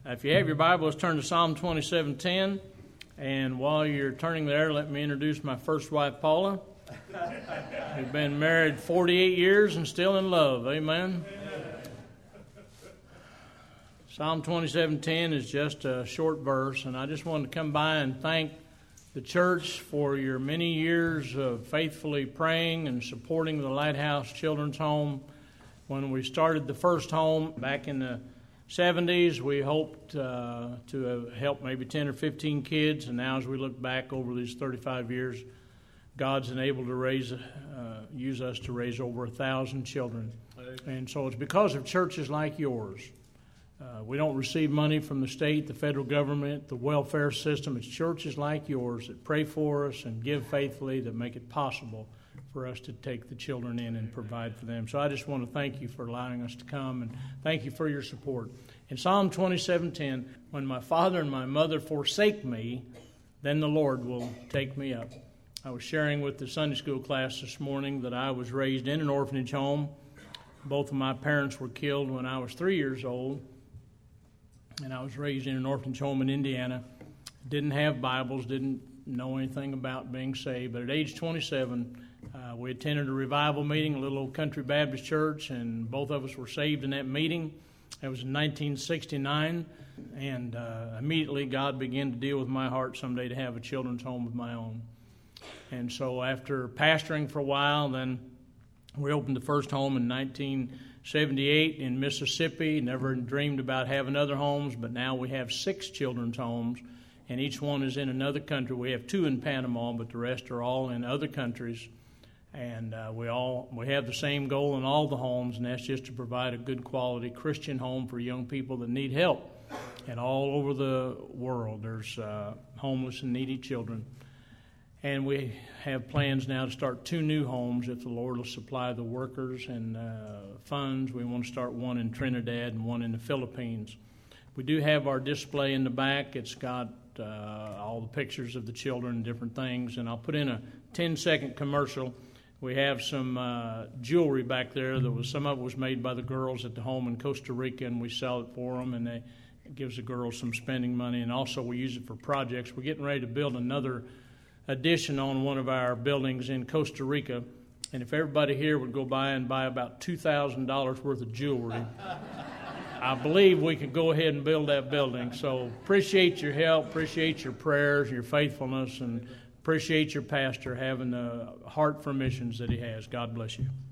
If you have your Bible, let's turn to Psalm 27:10. And while you're turning there, let me introduce my first wife, Paula. We've been married 48 years and still in love. Amen. Psalm 27:10 is just a short verse, and I just wanted to come by and thank the church for your many years of faithfully praying and supporting the Lighthouse Children's Home. When we started the first home back in the 70s, we hoped to have helped maybe 10 or 15 kids, and now as we look back over these 35 years, God's enabled to use us to raise over 1,000 children. And so it's because of churches like yours. We don't receive money from the state, the federal government, the welfare system. It's churches like yours that pray for us and give faithfully that make it possible for us to take the children in and provide for them. So I just want to thank you for allowing us to come, and thank you for your support. In Psalm 27:10, when my father and my mother forsake me, then the Lord will take me up. I was sharing with the Sunday school class this morning that I was raised in an orphanage home. Both of my parents were killed when I was 3 years old, and I was raised in an orphanage home in Indiana. Didn't have Bibles, didn't know anything about being saved, but at age 27, we attended a revival meeting, a little old country Baptist church, and both of us were saved in that meeting. It was in 1969, and immediately God began to deal with my heart someday to have a children's home of my own. And so after pastoring for a while, then we opened the first home in 1978 in Mississippi. Never dreamed about having other homes, but now we have 6 children's homes, and each one is in another country. We have 2 in Panama, but the rest are all in other countries. And we have the same goal in all the homes, and that's just to provide a good quality Christian home for young people that need help. And all over the world, there's homeless and needy children. And we have plans now to start 2 new homes if the Lord will supply the workers and funds. We want to start one in Trinidad and one in the Philippines. We do have our display in the back. It's got all the pictures of the children and different things. And I'll put in a 10-second commercial. We have some jewelry back there. Some of it was made by the girls at the home in Costa Rica, and we sell it for them, and it gives the girls some spending money. And also we use it for projects. We're getting ready to build another addition on one of our buildings in Costa Rica, and if everybody here would go by and buy about $2,000 worth of jewelry, I believe we could go ahead and build that building. So appreciate your help, appreciate your prayers, your faithfulness, and appreciate your pastor having the heart for missions that he has. God bless you.